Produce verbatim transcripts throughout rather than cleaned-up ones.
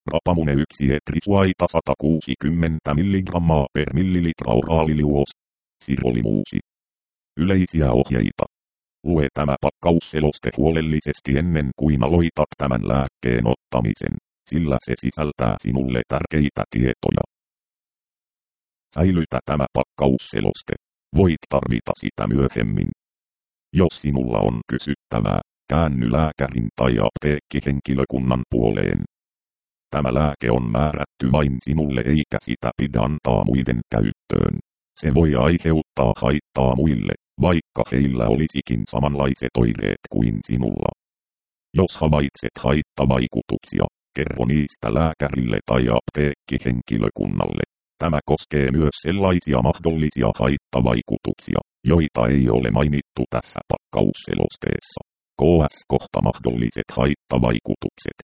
Rapamune yksi etrisuaita sata kuusikymmentä milligrammaa per millilitra oraaliliuos. Sirolimuusi. Yleisiä ohjeita. Lue tämä pakkausseloste huolellisesti ennen kuin aloitat tämän lääkkeen ottamisen, sillä se sisältää sinulle tärkeitä tietoja. Säilytä tämä pakkausseloste. Voit tarvita sitä myöhemmin. Jos sinulla on kysyttävää, käänny lääkärin tai apteekkihenkilökunnan puoleen. Tämä lääke on määrätty vain sinulle eikä sitä pidä antaa muiden käyttöön. Se voi aiheuttaa haittaa muille, vaikka heillä olisikin samanlaiset oireet kuin sinulla. Jos havaitset haittavaikutuksia, kerro niistä lääkärille tai apteekkihenkilökunnalle. Tämä koskee myös sellaisia mahdollisia haittavaikutuksia, joita ei ole mainittu tässä pakkausselosteessa. K S kohta mahdolliset haittavaikutukset.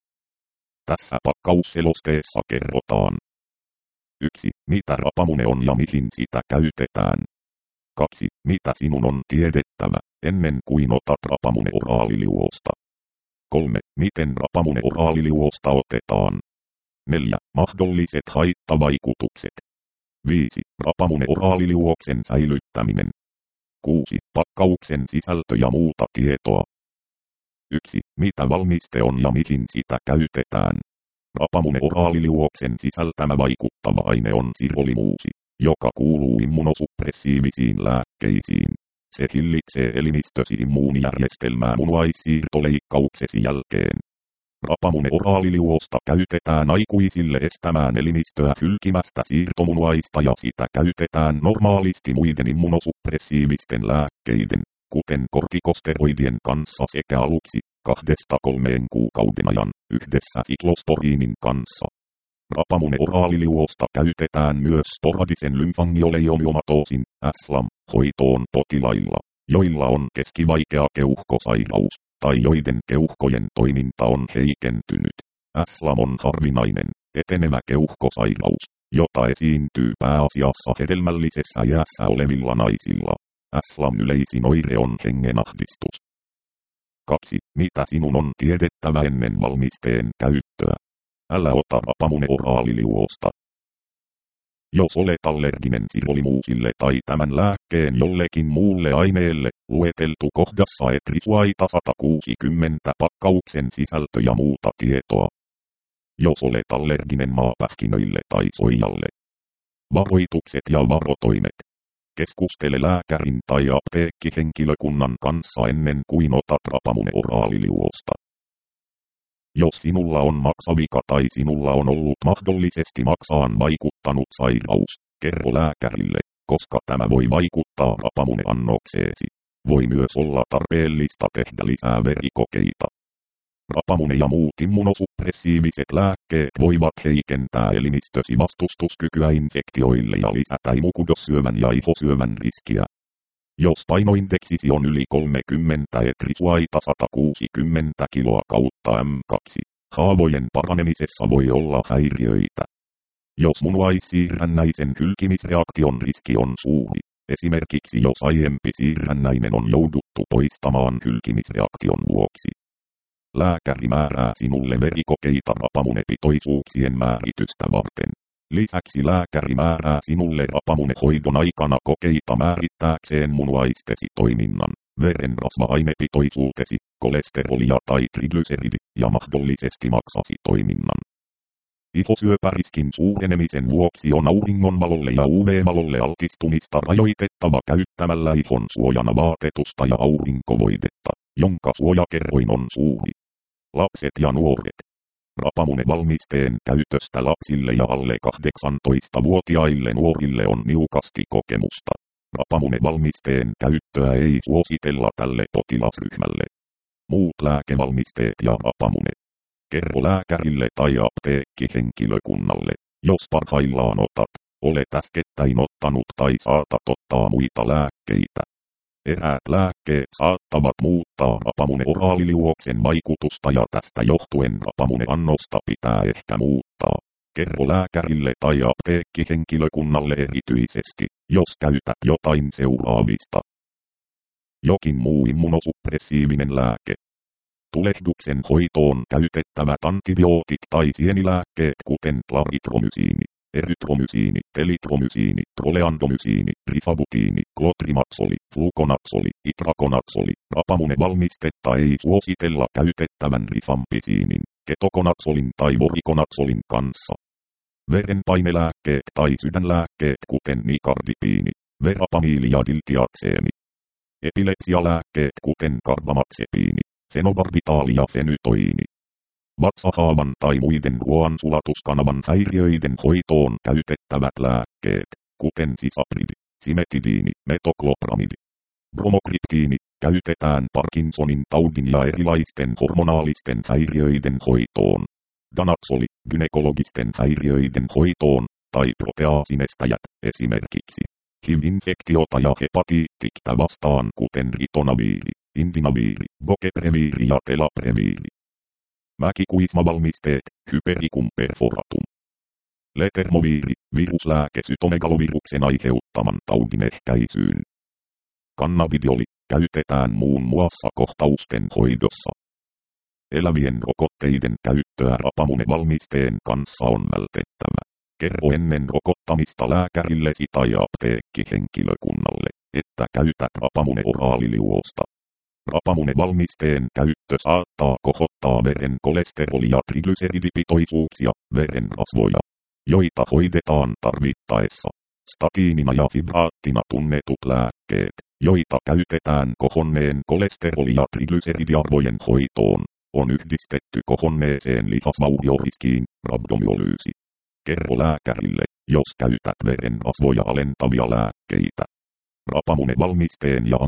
Tässä pakkausselosteessa kerrotaan. yksi. Mitä rapamune on ja mihin sitä käytetään. kaksi. Mitä sinun on tiedettävä, ennen kuin otat rapamune oraaliliuosta. kolme. Miten rapamune oraaliliuosta otetaan. neljä. Mahdolliset haittavaikutukset. viisi. Rapamune oraaliliuoksen säilyttäminen. kuusi. Pakkauksen sisältö ja muuta tietoa. yksi. Mitä valmiste on ja mihin sitä käytetään. Rapamune oraaliliuoksen sisältämä vaikuttava aine on sirolimuusi, joka kuuluu immunosuppressiivisiin lääkkeisiin. Se hillitsee elimistösi immuunijärjestelmää munuaissiirtoleikkauksesi jälkeen. Rapamune oraaliliuosta käytetään aikuisille estämään elimistöä hylkimästä siirtomunuaista ja sitä käytetään normaalisti muiden immunosuppressiivisten lääkkeiden, kuten kortikosteroidien kanssa sekä aluksi, kahdesta kolmeen kuukauden ajan, yhdessä siklosporiinin kanssa. Rapamune oraaliliuosta käytetään myös sporadisen lymfangioleiomyomatoosin, S L A M-hoitoon potilailla, joilla on keskivaikea keuhkosairaus, tai joiden keuhkojen toiminta on heikentynyt. S L A M on harvinainen, etenevä keuhkosairaus, jota esiintyy pääasiassa hedelmällisessä iässä olevilla naisilla. S L A M yleisin oire on hengenahdistus. kaksi. Mitä sinun on tiedettävä ennen valmisteen käyttöä? Älä ota rapamune oraaliliuosta. Jos olet allerginen sirolimuusille tai tämän lääkkeen jollekin muulle aineelle, lueteltu kohdassa etrisuaita sata kuusikymmentä pakkauksen sisältö ja muuta tietoa. Jos olet allerginen maapähkinöille tai soijalle. Varoitukset ja varotoimet. Keskustele lääkärin tai apteekkihenkilökunnan kanssa ennen kuin otat rapamune oraaliliuosta. Jos sinulla on maksavika tai sinulla on ollut mahdollisesti maksaan vaikuttanut sairaus, kerro lääkärille, koska tämä voi vaikuttaa rapamune-annokseesi. Voi myös olla tarpeellista tehdä lisää verikokeita. Rapamune ja muut immunosuppressiiviset lääkkeet voivat heikentää elimistösi vastustuskykyä infektioille ja lisätä imukudossyövän ja ihosyövän riskiä. Jos painoindeksisi on yli kolmekymmentä etrisuaita sata kuusikymmentä kiloa kautta M kaksi, haavojen paranemisessa voi olla häiriöitä. Jos munuaissiirrännäisen hylkimisreaktion riski on suuri, esimerkiksi jos aiempi siirrännäinen on jouduttu poistamaan hylkimisreaktion vuoksi. Lääkäri määrää sinulle verikokeita rapamunepitoisuuksien määritystä varten. Lisäksi lääkäri määrää sinulle rapamunehoidon aikana kokeita määrittääkseen munuaistesi toiminnan, verenrasva-ainepitoisuutesi, kolesterolia tai triglyceridi, ja mahdollisesti maksasi toiminnan. Ihosyöpäriskin suurenemisen vuoksi on auringonvalolle ja U V-valolle altistumista rajoitettava käyttämällä ihon suojana vaatetusta ja aurinkovoidetta, jonka suojakerroin on suuri. Lapset ja nuoret. Rapamunevalmisteen käytöstä lapsille ja alle kahdeksantoistavuotiaille nuorille on niukasti kokemusta. Rapamunevalmisteen käyttöä ei suositella tälle potilasryhmälle. Muut lääkevalmisteet ja rapamune. Kerro lääkärille tai apteekkihenkilökunnalle, jos parhaillaan otat, olet äskettäin ottanut tai saatat ottaa muita lääkkeitä. Eräät lääkkeet saattavat muuttaa rapamune-oraaliliuoksen vaikutusta ja tästä johtuen rapamune-annosta pitää ehkä muuttaa. Kerro lääkärille tai apteekkihenkilökunnalle erityisesti, jos käytät jotain seuraavista. Jokin muu immunosuppressiivinen lääke. tulehduksen hoitoon käytettävät antibiootit tai sienilääkkeet kuten klaritromysiini, erytromysiini, telitromysiini, troleandomysiini, rifabutiini, klotrimaksoli, flukonaksoli, itrakonaksoli. Rapamunevalmistetta ei suositella käytettävän rifampisiinin, ketokonaksolin tai vorikonaksolin kanssa. Verenpainelääkkeet tai sydänlääkkeet kuten nikardipiini, verapamiili ja diltiakseemi. Epilepsialääkkeet kuten karbamaxepiini, fenobarbitaali ja fenytoiini. Vatsahaavan tai muiden ruoansulatuskanavan häiriöiden hoitoon käytettävät lääkkeet, kuten sisapridi, simetidiini, metoklopramidi. Bromokriptiini käytetään Parkinsonin taudin ja erilaisten hormonaalisten häiriöiden hoitoon. Danaksoli gynekologisten häiriöiden hoitoon tai proteaasinestäjät esimerkiksi H I V-infektiota ja hepatiittiktä vastaan kuten ritonaviiri, indinaviiri, bokepreviiri ja telapreviiri. Mäkikuismavalmisteet, Hypericum perforatum. Letermoviiri, viruslääke cytomegaloviruksen aiheuttaman taudin ehkäisyyn. Cannabidioli käytetään muun muassa kohtausten hoidossa. Elävien rokotteiden käyttöä rapamunevalmisteen kanssa on vältettävä. Kerro ennen rokottamista lääkärillesi tai apteekkihenkilökunnalle, että käytät rapamuneoraaliliuosta. Rapamunevalmisteen käyttö saattaa kohottaa veren kolesteroli- ja triglyseridipitoisuuksia, verenrasvoja, joita hoidetaan tarvittaessa. Statiinina ja fibraattina tunnetut lääkkeet, joita käytetään kohonneen kolesteroli- ja triglyceridiarvojen hoitoon, on yhdistetty kohonneeseen lihasvaurioriskiin, rabdomyolyysi. Kerro lääkärille, jos käytät verenrasvoja alentavia lääkkeitä. Rapamunevalmisteen ja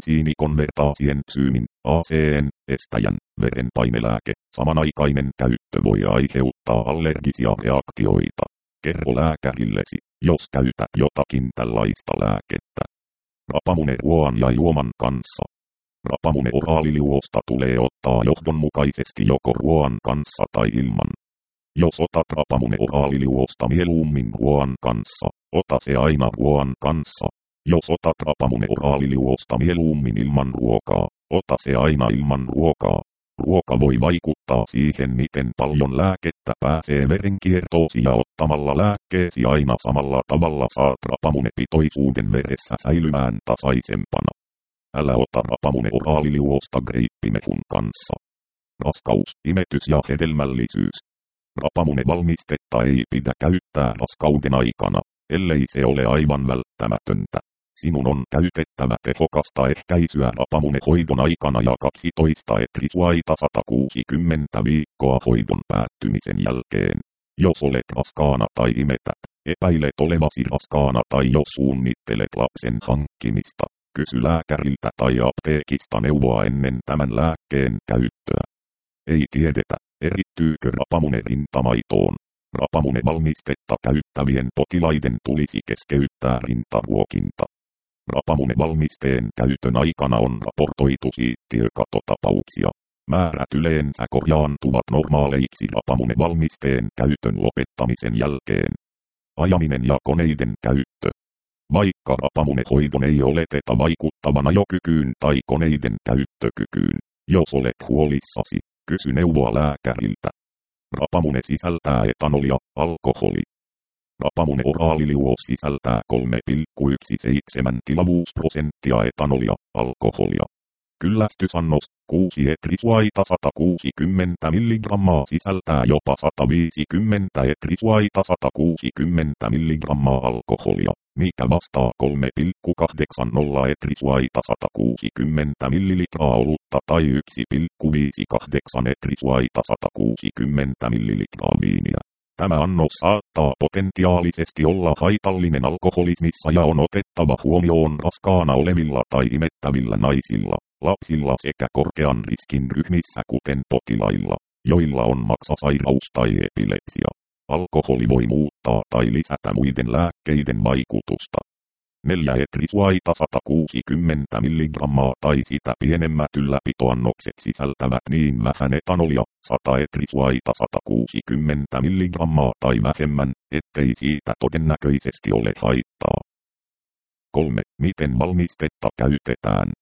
angiotensiinikonvertaasientsyymin, A C N, estäjän, verenpainelääke, samanaikainen käyttö voi aiheuttaa allergisia reaktioita. Kerro lääkärillesi, jos käytät jotakin tällaista lääkettä. Rapamune ruoan ja juoman kanssa. Rapamune oraaliliuosta tulee ottaa johdonmukaisesti joko ruoan kanssa tai ilman. Jos otat rapamune oraaliliuosta mieluummin ruoan kanssa, ota se aina ruoan kanssa. Jos otat rapamune oraaliliuosta mieluummin ilman ruokaa, ota se aina ilman ruokaa. Ruoka voi vaikuttaa siihen, miten paljon lääkettä pääsee verenkiertoosi, ja ottamalla lääkkeesi aina samalla tavalla saat rapamunepitoisuuden veressä säilymään tasaisempana. Älä ota rapamune oraaliliuosta greippimehun kanssa. Raskaus, imetys ja hedelmällisyys. Rapamunevalmistetta ei pidä käyttää raskauden aikana, ellei se ole aivan välttämätöntä. Sinun on käytettävä tehokasta ehkäisyä rapamunehoidon aikana ja kaksitoista etrisuaita sata kuusikymmentä viikkoa hoidon päättymisen jälkeen. Jos olet raskaana tai imetät, epäilet olevasi raskaana tai jos suunnittelet lapsen hankkimista, kysy lääkäriltä tai apteekista neuvoa ennen tämän lääkkeen käyttöä. Ei tiedetä, erittyykö rapamune rintamaitoon. Rapamunevalmistetta käyttävien potilaiden tulisi keskeyttää rintaruokinta. Rapamunevalmisteen käytön aikana on raportoitu siittiökatotapauksia. Määrät yleensä korjaantuvat normaaleiksi rapamunevalmisteen käytön lopettamisen jälkeen. Ajaminen ja koneiden käyttö. Vaikka rapamunehoidon ei oleteta vaikuttavana jo kykyyn tai koneiden käyttökykyyn, jos olet huolissasi, kysy neuvoa lääkäriltä. Rapamune sisältää etanolia, alkoholi. Rapamune oraaliliuos sisältää kolme pilkku seitsemäntoista tilavuusprosenttia etanolia, alkoholia. Kyllästysannos, kuusi etrisuaita sata kuusikymmentä milligrammaa sisältää jopa sata viisikymmentä etrisuaita sata kuusikymmentä milligrammaa alkoholia, mikä vastaa kolme pilkku kahdeksankymmentä etrisuaita sata kuusikymmentä millilitraa olutta tai yksi pilkku viisikymmentäkahdeksan etrisuaita sata kuusikymmentä millilitraa viiniä. Tämä annos saattaa potentiaalisesti olla haitallinen alkoholismissa ja on otettava huomioon raskaana olevilla tai imettävillä naisilla, lapsilla sekä korkean riskin ryhmissä kuten potilailla, joilla on maksasairaus tai epilepsia. Alkoholi voi muuttaa tai lisätä muiden lääkkeiden vaikutusta. neljä etrisuaita sata kuusikymmentä milligrammaa tai sitä pienemmät ylläpitoannokset sisältävät niin vähän etanolia, sata etrisuaita sata kuusikymmentä milligrammaa tai vähemmän, ettei siitä todennäköisesti ole haittaa. kolme. Miten valmistetta käytetään?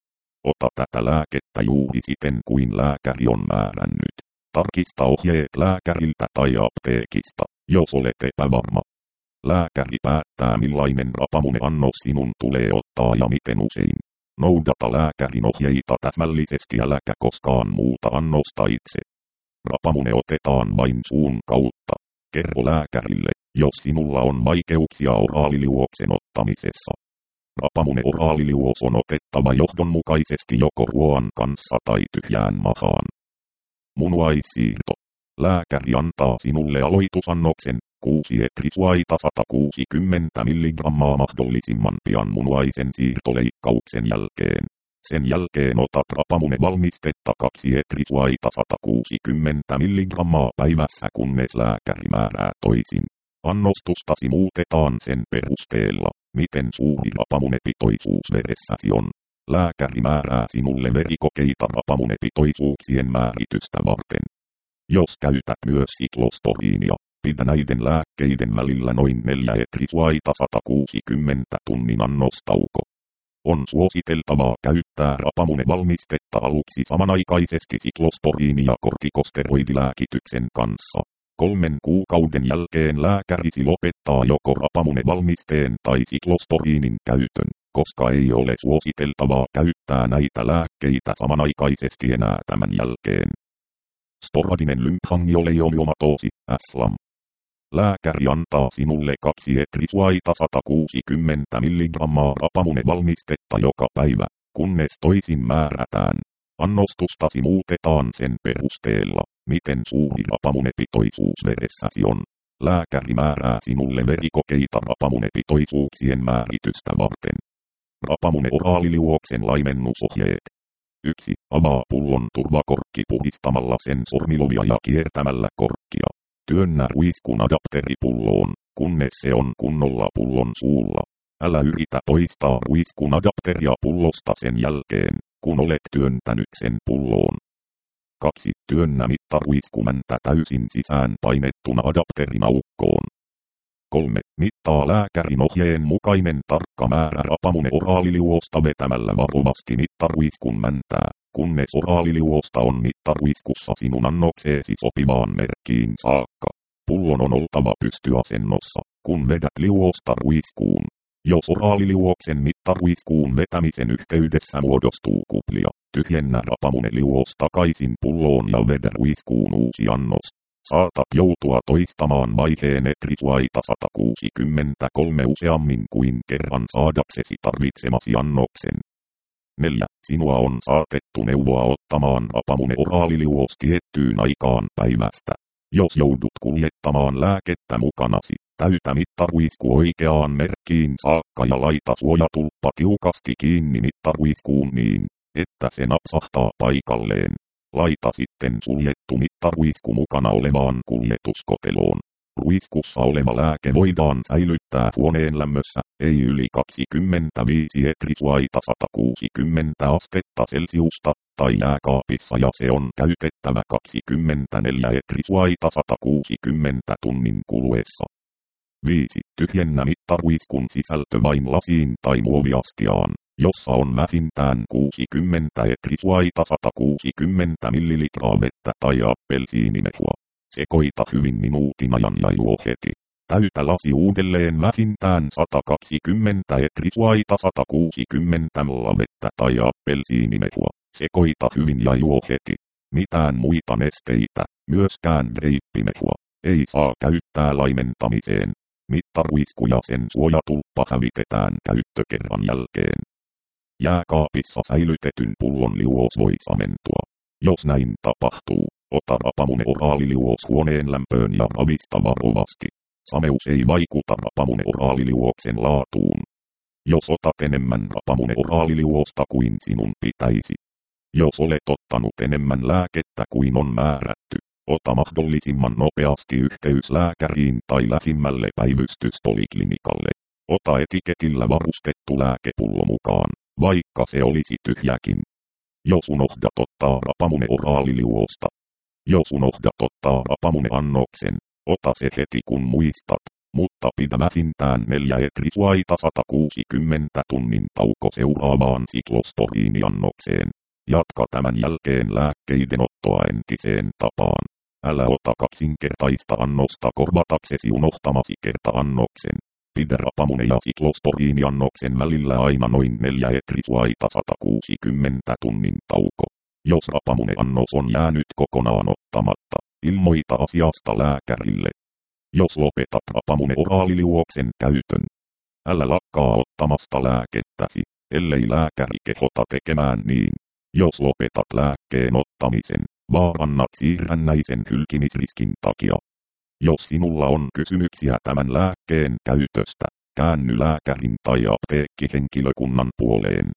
Ota tätä lääkettä juuri siten kuin lääkäri on määrännyt. Tarkista ohjeet lääkäriltä tai apteekista, jos olet epävarma. Lääkäri päättää millainen rapamuneannos sinun tulee ottaa ja miten usein. Noudata lääkärin ohjeita täsmällisesti äläkä koskaan muuta annosta itse. Rapamune otetaan vain suun kautta. Kerro lääkärille, jos sinulla on vaikeuksia oraaliliuoksen ottamisessa. Rapamune oraaliliuos on otettava johdonmukaisesti joko ruoan kanssa tai tyhjään mahaan. Munuaissiirto. Lääkäri antaa sinulle aloitusannoksen, kuusi etrisuaita sata kuusikymmentä milligrammaa mahdollisimman pian munuaisen siirtoleikkauksen jälkeen. Sen jälkeen otat rapamune-valmistetta kaksi etrisuaita sata kuusikymmentä milligrammaa päivässä kunnes lääkäri määrää toisin. Annostustasi muutetaan sen perusteella, miten suuri rapamunepitoisuus veressäsi on. Lääkäri määrää sinulle verikokeita rapamunepitoisuuksien määritystä varten. Jos käytät myös siklosporiinia, pidä näiden lääkkeiden välillä noin neljä etrisuaita sata kuusikymmentä tunnin annostauko. On suositeltavaa käyttää rapamunevalmistetta aluksi samanaikaisesti siklosporiini- ja kortikosteroidilääkityksen kanssa. Kolmen kuukauden jälkeen lääkärisi lopettaa joko rapamunevalmisteen tai siklosporiinin käytön, koska ei ole suositeltavaa käyttää näitä lääkkeitä samanaikaisesti enää tämän jälkeen. Sporadinen lymphangioleiomatoosi, S L A M. Lääkäri antaa sinulle kaksi etrisuaita sata kuusikymmentä milligrammaa rapamunevalmistetta joka päivä, kunnes toisin määrätään. Annostustasi muutetaan sen perusteella, miten suuri rapamunepitoisuus veressäsi on. Lääkäri määrää sinulle verikokeita rapamunepitoisuuksien määritystä varten. Rapamune-oraaliliuoksen laimennusohjeet. yksi. Avaa pullon turvakorkki puhdistamalla sen sormilovia ja kiertämällä korkkia. Työnnä ruiskun adapteri pulloon, kunnes se on kunnolla pullon suulla. Älä yritä poistaa ruiskun adapteria pullosta sen jälkeen, kun olet työntänyt sen pulloon. kaksi. Työnnä mittaruiskumäntä täysin sisään painettuna adapterin aukkoon. kolme. Mittaa lääkärin ohjeen mukainen tarkka määrä rapamune-oraaliliuosta vetämällä varovasti mittaruiskun mäntää, kunnes oraaliliuosta on mittaruiskussa sinun annokseesi sopivaan merkkiin saakka. Pullon on oltava pystyasennossa, kun vedät liuosta ruiskuun. Jos oraaliliuoksen mittaruiskuun vetämisen yhteydessä muodostuu kuplia, tyhjennä rapamune-liuos takaisin pulloon ja vedä ruiskuun uusi annos. Saatat joutua toistamaan vaiheen etrisuaita sata kuusikymmentäkolme useammin kuin kerran saadaksesi tarvitsemasi annoksen. neljä. Sinua on saatettu neuvoa ottamaan rapamune-oraaliliuos tiettyyn aikaan päivästä. Jos joudut kuljettamaan lääkettä mukanasi, täytä mittaruisku oikeaan merkkiin saakka ja laita suojatulppa tiukasti kiinni mittaruiskuun niin, että se napsahtaa paikalleen. Laita sitten suljettu mittaruisku mukana olevaan kuljetuskoteloon. Ruiskussa oleva lääke voidaan säilyttää huoneen lämmössä, ei yli kaksikymmentäviisi etrisuaita sata kuusikymmentä astetta Celsiusta, tai jääkaapissa ja se on käytettävä kaksikymmentäneljä etrisuaita sata kuusikymmentä tunnin kuluessa. viisi. Tyhjennä mittaruiskun sisältö vain lasiin tai muoviastiaan, jossa on vähintään kuusikymmentä etrisuaita sata kuusikymmentä millilitraa vettä tai appelsiinimehua. Sekoita hyvin minuutin ajan ja juo heti. Täytä lasi uudelleen vähintään sata kaksikymmentä etrisuaita sata kuusikymmentä millilitraa vettä tai appelsiinimehua. Sekoita hyvin ja juo heti. Mitään muita nesteitä, myöskään reippimehua, ei saa käyttää laimentamiseen. Mittaruisku ja sen suojatulppa hävitetään käyttökerran jälkeen. Jääkaapissa säilytetyn pullon liuos voi samentua. Jos näin tapahtuu, ota rapamune-oraaliliuos huoneen lämpöön ja ravista varovasti. Sameus ei vaikuta rapamune-oraaliliuoksen laatuun. Jos otat enemmän rapamune-oraaliliuosta kuin sinun pitäisi. Jos olet ottanut enemmän lääkettä kuin on määrätty, ota mahdollisimman nopeasti yhteys lääkäriin tai lähimmälle päivystyspoliklinikalle. Ota etiketillä varustettu lääkepullo mukaan, vaikka se olisi tyhjäkin. Jos unohdat ottaa rapamune-oraaliliuosta. Jos unohdat ottaa rapamune-annoksen, ota se heti kun muistat. mutta pidä vähintään neljä etrisuaita sata kuusikymmentä tunnin tauko seuraavaan siklostoriiniannokseen. Jatka tämän jälkeen lääkkeiden ottoa entiseen tapaan. Älä ota kaksinkertaista annosta korvataksesi unohtamasi kerta-annoksen. Pidä rapamune ja siklostoriiniannoksen välillä aina noin neljä etrisuaita sata kuusikymmentä tunnin tauko. Jos rapamune-annos on jäänyt kokonaan ottamatta, ilmoita asiasta lääkärille. Jos lopetat rapamune-oraaliliuoksen käytön, älä lakkaa ottamasta lääkettäsi, ellei lääkäri kehota tekemään niin. Jos lopetat lääkkeen ottamisen, vaarannat siirrännäisen hylkimisriskin takia. Jos sinulla on kysymyksiä tämän lääkkeen käytöstä, käänny lääkärin tai apteekkihenkilökunnan puoleen.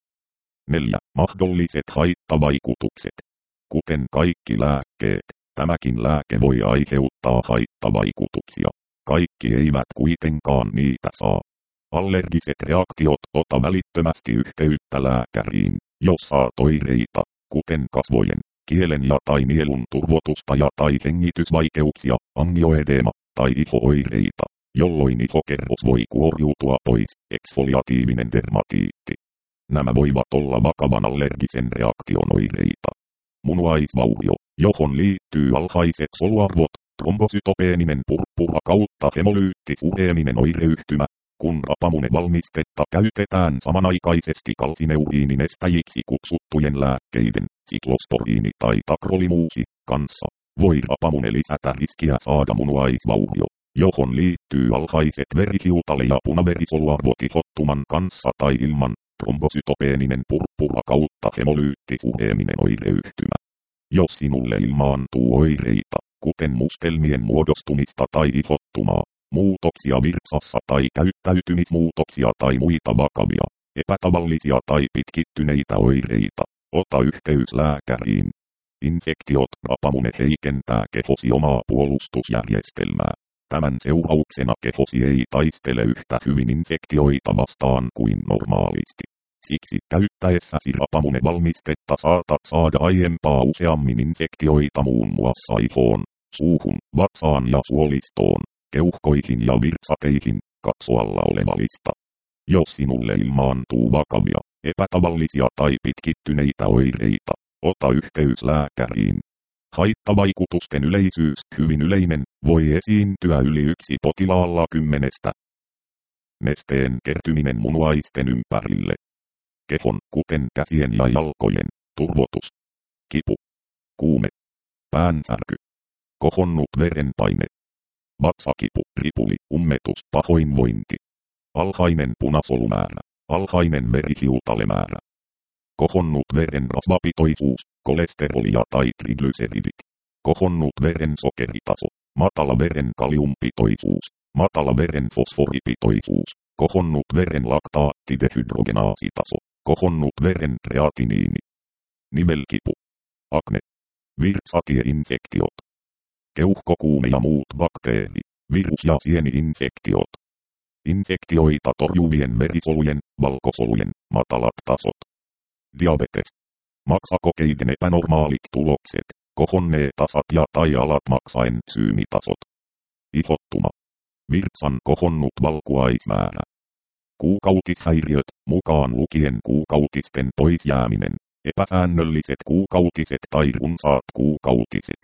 neljä. Mahdolliset haittavaikutukset. Kuten kaikki lääkkeet, tämäkin lääke voi aiheuttaa haittavaikutuksia. Kaikki eivät kuitenkaan niitä saa. Allergiset reaktiot, ota välittömästi yhteyttä lääkäriin, jos saat oireita, kuten kasvojen, kielen ja tai nielun turvotusta ja tai hengitysvaikeuksia, angioedeema tai iho-oireita, jolloin ihokerros voi kuoriutua pois, eksfoliatiivinen dermatiitti. Nämä voivat olla vakavan allergisen reaktion oireita. Munuaisvaurio, johon liittyy alhaiset soluarvot, trombosytopeeninen purppura kautta hemolyyttisureeminen oireyhtymä. Kun rapamune-valmistetta käytetään samanaikaisesti kalsineuriinin estäjiksi kutsuttujen lääkkeiden, siklostoriini tai takrolimuusi, kanssa, voi rapamune lisätä riskiä saada munuaisvaurio, johon liittyy alhaiset verihiutale- ja punaverisoluarvot ihottuman kanssa tai ilman, trombosytopeeninen purppura kautta hemolyyttisureeminen oireyhtymä. Jos sinulle ilmaantuu oireita, kuten mustelmien muodostumista tai ihottumaa, muutoksia virtsassa tai käyttäytymismuutoksia tai muita vakavia, epätavallisia tai pitkittyneitä oireita, ota yhteys lääkäriin. Infektiot, rapamune heikentää kehosi omaa puolustusjärjestelmää. Tämän seurauksena kehosi ei taistele yhtä hyvin infektioita vastaan kuin normaalisti. Siksi käyttäessäsi rapamune-valmistetta saatat saada aiempaa useammin infektioita muun muassa ihoon, suuhun, vatsaan ja suolistoon, keuhkoihin ja virtsateihin, katso alla oleva lista. Jos sinulle ilmaantuu vakavia, epätavallisia tai pitkittyneitä oireita, ota yhteys lääkäriin. Haittavaikutusten yleisyys, hyvin yleinen, voi esiintyä yli yksi potilaalla kymmenestä. Nesteen kertyminen munuaisten ympärille. Kehon, kuten käsien ja jalkojen, turvotus. Kipu. Kuume. Päänsärky. Kohonnut verenpaine. Vatsakipu, ripuli, ummetus, pahoinvointi. Alhainen punasolumäärä. Alhainen verihiutalemäärä. Kohonnut veren rasvapitoisuus, kolesterolia tai triglyceridit. Kohonnut veren sokeritaso. Matala veren kaliumpitoisuus. Matala veren fosforipitoisuus. Kohonnut veren laktaattidehydrogenaasitaso. Kohonnut veren kreatiniini. Nivelkipu. Akne. Virtsatieinfektiot. Keuhkokuume ja muut bakteeri, virus- ja sieni-infektiot. Infektioita torjuvien verisolujen, valkosolujen, matalat tasot. Diabetes. Maksakokeiden epänormaalit tulokset, kohonneet tasat ja tai alat maksaen syymitasot. Ihottuma. Virtsan kohonnut valkuaismäärä. Kuukautishäiriöt, mukaan lukien kuukautisten poisjääminen, epäsäännölliset kuukautiset tai runsaat kuukautiset.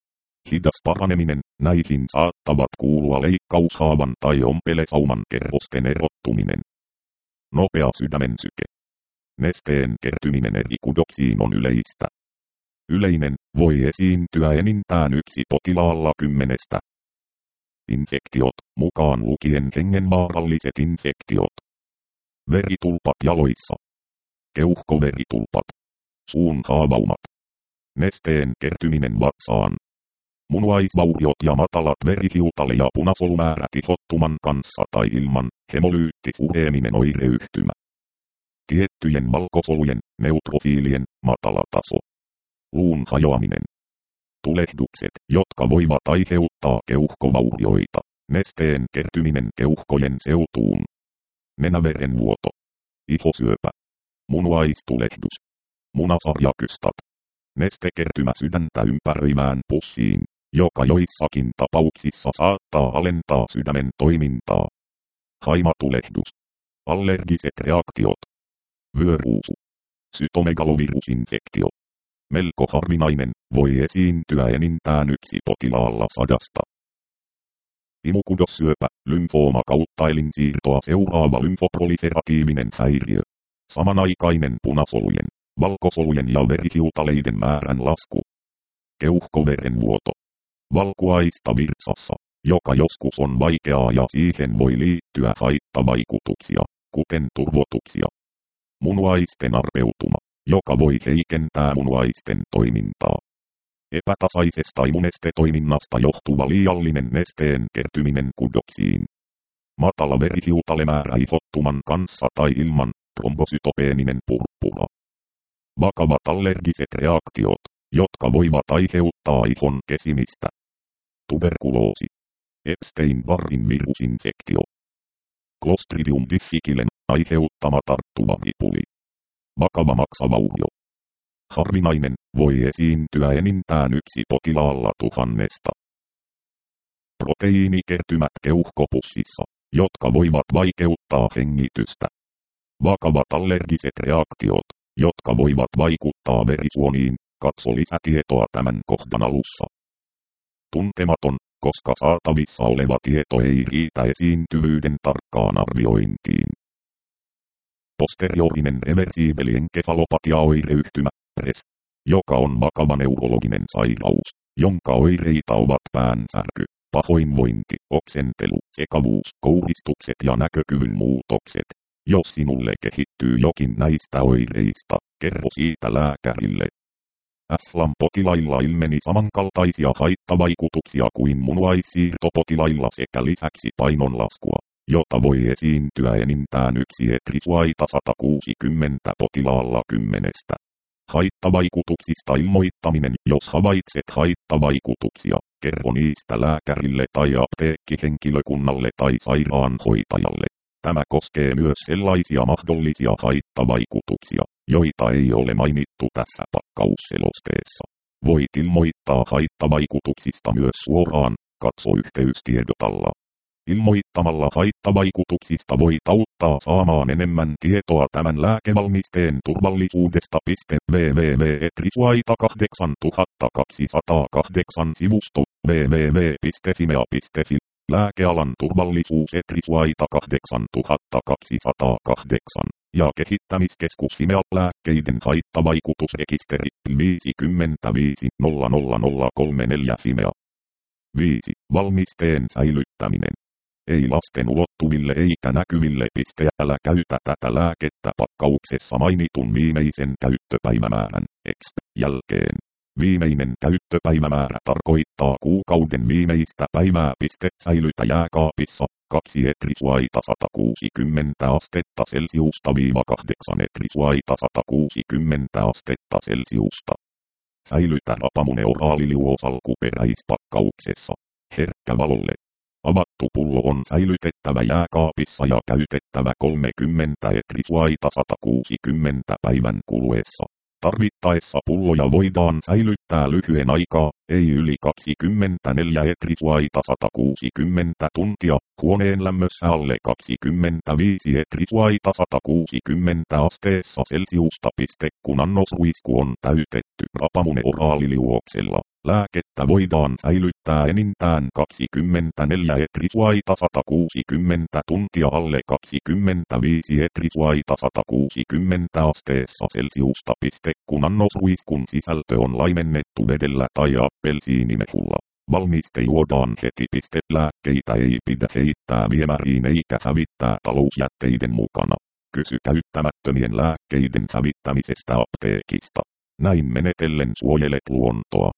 Hidas paraneminen, näihin saattavat kuulua leikkaushaavan tai ompelesauman kerrosten erottuminen. Nopea sydämensyke. Nesteen kertyminen eri kudoksiin on yleistä. Yleinen, voi esiintyä enintään yksi potilaalla kymmenestä. Infektiot, mukaan lukien hengenvaaralliset infektiot. Veritulpat jaloissa. Keuhkoveritulpat. Suun haavaumat. Nesteen kertyminen vatsaan. Munuaisvauriot ja matalat verihiutale- ja punasolumäärät ihottuman kanssa tai ilman, hemolyyttisureeminen oireyhtymä. Tiettyjen valkosolujen, neutrofiilien, matala taso. Luun hajoaminen. Tulehdukset, jotka voivat aiheuttaa keuhkovaurioita. Nesteen kertyminen keuhkojen seutuun. Nenäverenvuoto. Ihosyöpä. Munuaistulehdus. Munasarjakystat. Nestekertymä sydäntä ympäröimään pussiin, joka joissakin tapauksissa saattaa alentaa sydämen toimintaa. Haimatulehdus. Allergiset reaktiot. Vyöruusu. Cytomegalovirusinfektio. Melko harvinainen, voi esiintyä enintään yksi potilaalla sadasta. Imukudossyöpä, lymfooma kautta elinsiirtoa seuraava lymfoproliferatiivinen häiriö. Samanaikainen punasolujen, valkosolujen ja verihiutaleiden määrän lasku. Keuhkoverenvuoto. Valkuaista virtsassa, joka joskus on vaikeaa ja siihen voi liittyä haittavaikutuksia, kuten turvotuksia. Munuaisten arpeutuma, joka voi heikentää munuaisten toimintaa. Epätasaisesta immunestetoiminnasta johtuva liiallinen nesteen kertyminen kudoksiin. Matala verihiutalemäärä ihottuman kanssa tai ilman, trombosytopeeninen purppura. Vakavat allergiset reaktiot, jotka voivat aiheuttaa ihon kesimistä. Tuberkuloosi. Epstein-Barrin virusinfektio. Clostridium difficilen aiheuttama tarttuva ripuli. Vakava maksavaurio. Harvinainen, voi esiintyä enintään yksi potilaalla tuhannesta. Proteiinikertymät keuhkopussissa, jotka voivat vaikeuttaa hengitystä. Vakavat allergiset reaktiot, jotka voivat vaikuttaa verisuoniin, katso lisätietoa tämän kohdan alussa. Tuntematon, koska saatavissa oleva tieto ei riitä esiintyvyyden tarkkaan arviointiin. Posteriorinen reversiibeli enkefalopatia-oireyhtymä, P R E S, joka on vakava neurologinen sairaus, jonka oireita ovat päänsärky, pahoinvointi, oksentelu, sekavuus, kouristukset ja näkökyvyn muutokset. Jos sinulle kehittyy jokin näistä oireista, kerro siitä lääkärille. S L A M-potilailla ilmeni samankaltaisia haittavaikutuksia kuin munuaissiirtopotilailla sekä lisäksi painonlaskua, jota voi esiintyä enintään yksi etrisuaita sata kuusikymmentä potilaalla kymmenestä. Haittavaikutuksista ilmoittaminen. Jos havaitset haittavaikutuksia, kerro niistä lääkärille tai apteekkihenkilökunnalle tai sairaanhoitajalle. Tämä koskee myös sellaisia mahdollisia haittavaikutuksia, joita ei ole mainittu tässä pakkausselosteessa. Voit ilmoittaa haittavaikutuksista myös suoraan, katso yhteystiedot alla. Ilmoittamalla haittavaikutuksista voit auttaa saamaan enemmän tietoa tämän lääkevalmisteen turvallisuudesta. www piste etrisuaita kahdeksantuhattakaksisataakahdeksan sivusto www piste fimea piste fi Lääkealan turvallisuus Etrisuaita kahdeksantuhattakaksisataakahdeksan ja kehittämiskeskus Fimea lääkkeiden haittavaikutusrekisteri viisikymmentäviisi nolla nolla nolla kolmekymmentäneljä Fimea. viisi. Valmisteen säilyttäminen. Ei lasten ulottuville eikä näkyville. Älä käytä tätä lääkettä pakkauksessa mainitun viimeisen käyttöpäivämäärän X jälkeen. Viimeinen käyttöpäivämäärä tarkoittaa kuukauden viimeistä päivää. Säilytä jääkaapissa kaksi etrisuaita sata kuusikymmentä astetta Celsiusta viiva kahdeksan etrisuaita sata kuusikymmentä astetta Celsiusta. Säilytä Rapamune oraaliliuos alkuperäispakkauksessa. Herkkä valolle. Avattu pullo on säilytettävä jääkaapissa ja käytettävä kolmekymmentä etrisuaita sata kuusikymmentä päivän kuluessa. Tarvittaessa pulloja voidaan säilyttää lyhyen aikaa, ei yli kaksikymmentäneljä etrisuaita sata kuusikymmentä tuntia, huoneen lämmössä alle kaksikymmentäviisi etrisuaita sata kuusikymmentä asteessa Celsiusta. Kun annosruisku on täytetty Rapamune oraaliliuoksella, lääkettä voidaan säilyttää enintään kaksikymmentäneljä etrisuaita sata kuusikymmentä tuntia alle kaksikymmentäviisi etrisuaita sata kuusikymmentä asteessa Celsiusta. Kun annosruiskun sisältö on laimennettu vedellä tai appelsiinimehulla, valmiste juodaan heti. Lääkkeitä ei pidä heittää viemäriin eikä hävittää talousjätteiden mukana. Kysy käyttämättömien lääkkeiden hävittämisestä apteekista. Näin menetellen suojelet luontoa.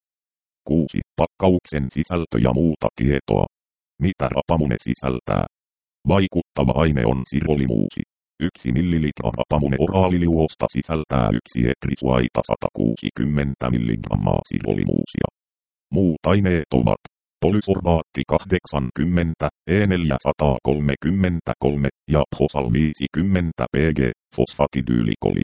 kuusi. Pakkauksen sisältö ja muuta tietoa. Mitä Rapamune sisältää? Vaikuttava aine on sirolimuusi. Yksi millilitra Rapamune oraaliliuosta sisältää yksi etrisuaita sata kuusikymmentä milligrammaa sirolimuusia. Muut aineet ovat polysorbaatti kahdeksankymmentä, E neljäsataakolmekymmentäkolme ja phosal viisikymmentä P G, fosfatidyylikoliini.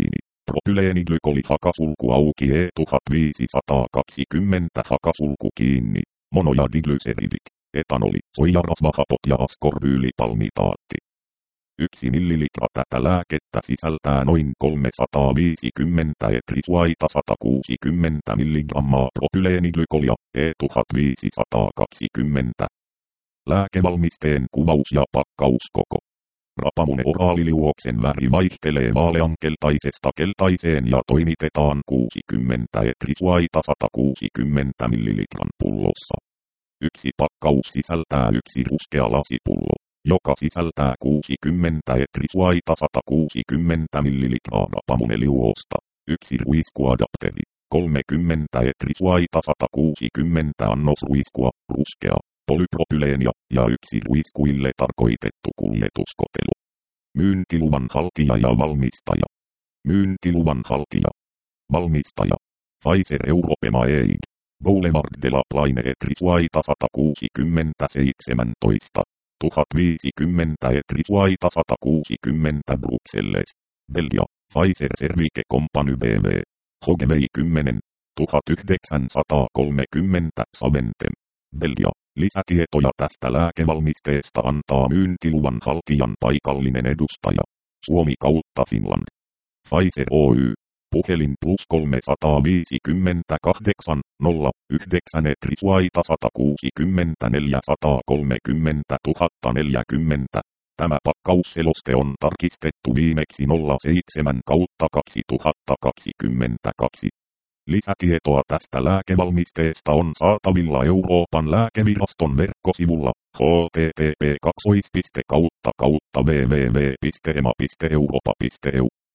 Polipropyleeniglykolli hakasulku auki E tuhatviisisataakaksikymmentä hakasulku kiinni. Mono- ja diglyseridit, etanoli, soijarasvahapot ja askorbyylipalmitaatti. Yksi millilitra tätä lääkettä sisältää noin kolmesataaviisikymmentä etrisuaita sata kuusikymmentä milligrammaa propyleeniglykolia E tuhatviisisataakaksikymmentä. Lääkevalmisteen kuvaus ja pakkauskoko. Rapamune oraaliliuoksen väri vaihtelee vaaleankeltaisesta keltaiseen ja toimitetaan kuusikymmentä etrisuaita sata kuusikymmentä millilitran pullossa. Yksi pakkaus sisältää yksi ruskea lasipullo, joka sisältää kuusikymmentä etrisuaita sata kuusikymmentä millilitraa rapamuneliuosta. Yksi ruiskuadapteri, kolmekymmentä etrisuaita sata kuusikymmentä annosruiskua, ruskea, polypropyleenia ja yksi ruiskuille tarkoitettu kuljetuskotelo. Myyntiluvan haltija ja valmistaja. Myyntiluvan haltija. Valmistaja. Pfizer Europema E I G. Boulevard de la Plaine etrisuaita sata kuusikymmentäseitsemäntoista. tuhat viisikymmentä etrisuaita sata kuusikymmentä Bruxelles. Belgia. Pfizer Cervique Company B V. Hogevei kymmenen. tuhatyhdeksänsataakolmekymmentä Saventem. Belgia. Lisätietoja tästä lääkevalmisteesta antaa myyntiluvan haltijan paikallinen edustaja. Suomi kautta Finland. Pfizer Oy. Puhelin plus kolmesataaviisikymmentäkahdeksan nolla yhdeksän etrisuaita sata kuusikymmentäneljä sata kolmekymmentä tuhatta neljäkymmentä. Tämä pakkausseloste on tarkistettu viimeksi nolla seitsemän kautta kaksituhattakaksikymmentäkaksi. Lisätietoa tästä lääkevalmisteesta on saatavilla Euroopan lääkeviraston verkkosivulla h t t p kaksi piste kautta kautta w w w piste e m a piste europa piste e u.